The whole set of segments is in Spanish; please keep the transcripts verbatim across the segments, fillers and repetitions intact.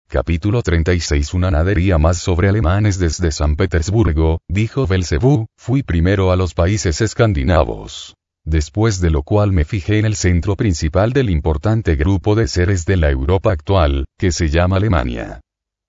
Capítulo treinta y seis. Una nadería más sobre alemanes desde San Petersburgo, dijo Belcebú, fui primero a los países escandinavos. Después de lo cual me fijé en el centro principal del importante grupo de seres de la Europa actual, que se llama Alemania.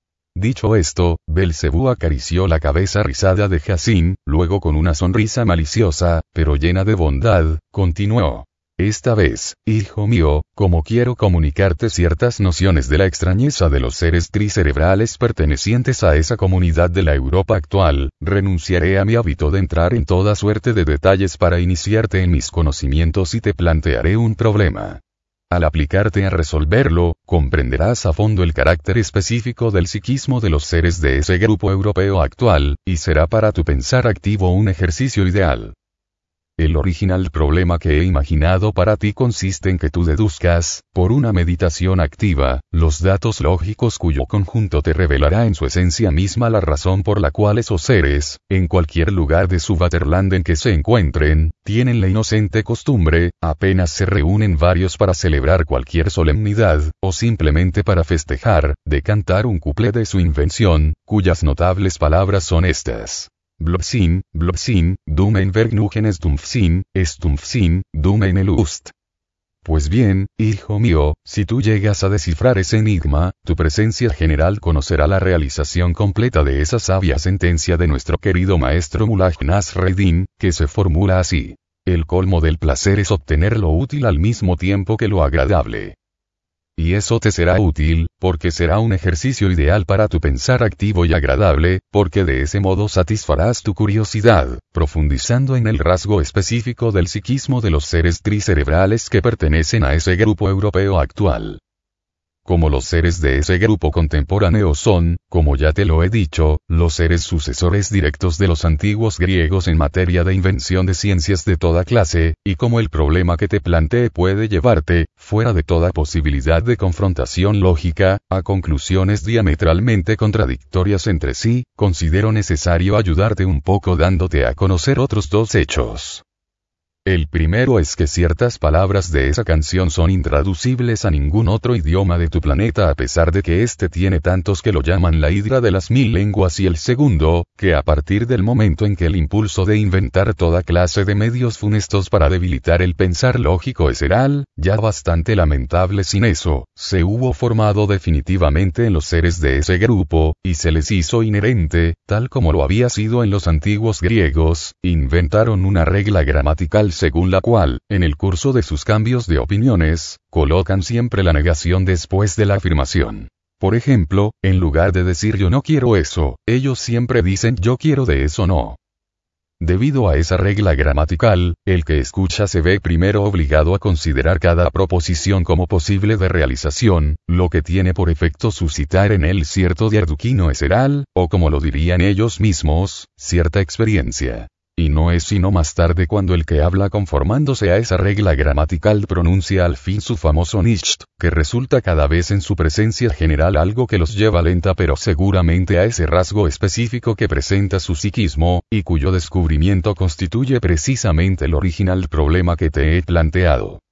Dicho esto, Belcebú acarició la cabeza rizada de Jacín, luego con una sonrisa maliciosa, pero llena de bondad, continuó. Esta vez, hijo mío, como quiero comunicarte ciertas nociones de la extrañeza de los seres tricerebrales pertenecientes a esa comunidad de la Europa actual, renunciaré a mi hábito de entrar en toda suerte de detalles para iniciarte en mis conocimientos y te plantearé un problema. Al aplicarte a resolverlo, comprenderás a fondo el carácter específico del psiquismo de los seres de ese grupo europeo actual, y será para tu pensar activo un ejercicio ideal. El original problema que he imaginado para ti consiste en que tú deduzcas, por una meditación activa, los datos lógicos cuyo conjunto te revelará en su esencia misma la razón por la cual esos seres, en cualquier lugar de su Vaterland en que se encuentren, tienen la inocente costumbre, apenas se reúnen varios para celebrar cualquier solemnidad, o simplemente para festejar, de cantar un cuplé de su invención, cuyas notables palabras son estas. Blobsinn, Blobsinn, du mein Vergnügen Stumpfsinn, Stumpfsinn, du meine Lust. Pues bien, hijo mío, si tú llegas a descifrar ese enigma, tu presencia general conocerá la realización completa de esa sabia sentencia de nuestro querido maestro Mullah Nasreddin, que se formula así. El colmo del placer es obtener lo útil al mismo tiempo que lo agradable. Y eso te será útil, porque será un ejercicio ideal para tu pensar activo y agradable, porque de ese modo satisfarás tu curiosidad, profundizando en el rasgo específico del psiquismo de los seres tricerebrales que pertenecen a ese grupo europeo actual. Como los seres de ese grupo contemporáneo son, como ya te lo he dicho, los seres sucesores directos de los antiguos griegos en materia de invención de ciencias de toda clase, y como el problema que te planteé puede llevarte, fuera de toda posibilidad de confrontación lógica, a conclusiones diametralmente contradictorias entre sí, considero necesario ayudarte un poco dándote a conocer otros dos hechos. El primero es que ciertas palabras de esa canción son intraducibles a ningún otro idioma de tu planeta a pesar de que éste tiene tantos que lo llaman la hidra de las mil lenguas, y el segundo, que a partir del momento en que el impulso de inventar toda clase de medios funestos para debilitar el pensar lógico esceral, ya bastante lamentable sin eso, se hubo formado definitivamente en los seres de ese grupo, y se les hizo inherente, tal como lo había sido en los antiguos griegos, inventaron una regla gramatical según la cual, en el curso de sus cambios de opiniones, colocan siempre la negación después de la afirmación. Por ejemplo, en lugar de decir yo no quiero eso, ellos siempre dicen yo quiero de eso no. Debido a esa regla gramatical, el que escucha se ve primero obligado a considerar cada proposición como posible de realización, lo que tiene por efecto suscitar en él cierto diarduquino esceral, o como lo dirían ellos mismos, cierta experiencia. Y no es sino más tarde cuando el que habla conformándose a esa regla gramatical pronuncia al fin su famoso nicht, que resulta cada vez en su presencia general algo que los lleva lenta pero seguramente a ese rasgo específico que presenta su psiquismo, y cuyo descubrimiento constituye precisamente el original problema que te he planteado.